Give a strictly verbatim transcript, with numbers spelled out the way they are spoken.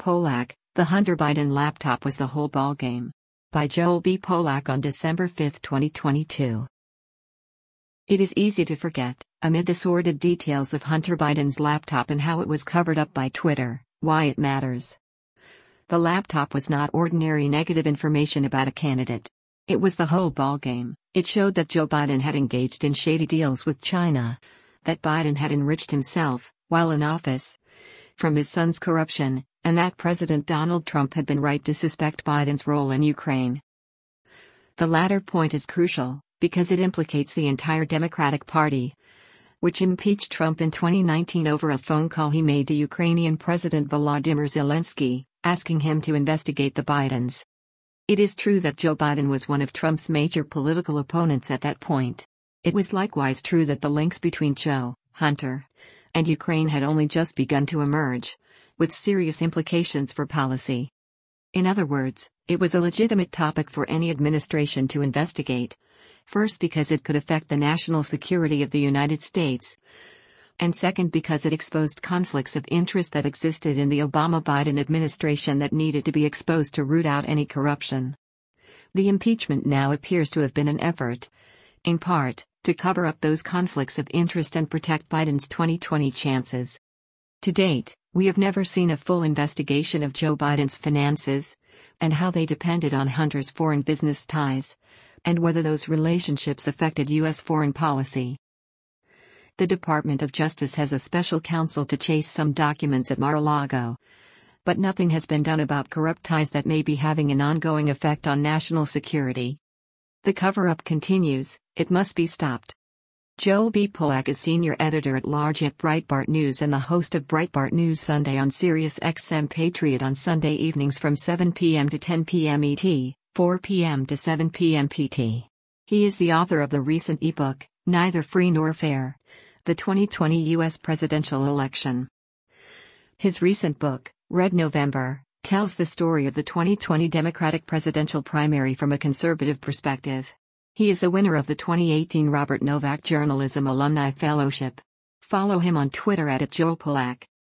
Polak, the Hunter Biden laptop was the whole ballgame. By Joel B. Polak on December fifth, twenty twenty-two. It is easy to forget, amid the sordid details of Hunter Biden's laptop and how it was covered up by Twitter, why it matters. The laptop was not ordinary negative information about a candidate. It was the whole ballgame. It showed that Joe Biden had engaged in shady deals with China, that Biden had enriched himself, while in office, from his son's corruption, and that President Donald Trump had been right to suspect Biden's role in Ukraine. The latter point is crucial, because it implicates the entire Democratic Party, which impeached Trump in twenty nineteen over a phone call he made to Ukrainian President Volodymyr Zelensky, asking him to investigate the Bidens. It is true that Joe Biden was one of Trump's major political opponents at that point. It was likewise true that the links between Joe, Hunter, and Ukraine had only just begun to emerge, with serious implications for policy. In other words, it was a legitimate topic for any administration to investigate, first because it could affect the national security of the United States, and second because it exposed conflicts of interest that existed in the Obama-Biden administration that needed to be exposed to root out any corruption. The impeachment now appears to have been an effort, in part, to cover up those conflicts of interest and protect Biden's twenty twenty chances. To date, we have never seen a full investigation of Joe Biden's finances, and how they depended on Hunter's foreign business ties, and whether those relationships affected U S foreign policy. The Department of Justice has a special counsel to chase some documents at Mar-a-Lago, but nothing has been done about corrupt ties that may be having an ongoing effect on national security. The cover-up continues, it must be stopped. Joel B. Polak is senior editor-at-large at Breitbart News and the host of Breitbart News Sunday on Sirius X M Patriot on Sunday evenings from seven p m to ten p m E T, four p m to seven p m P T. He is the author of the recent ebook, Neither Free Nor Fair: The twenty twenty U S Presidential Election. His recent book, Red November, tells the story of the twenty twenty Democratic presidential primary from a conservative perspective. He is a winner of the twenty eighteen Robert Novak Journalism Alumni Fellowship. Follow him on Twitter at Joel Polak.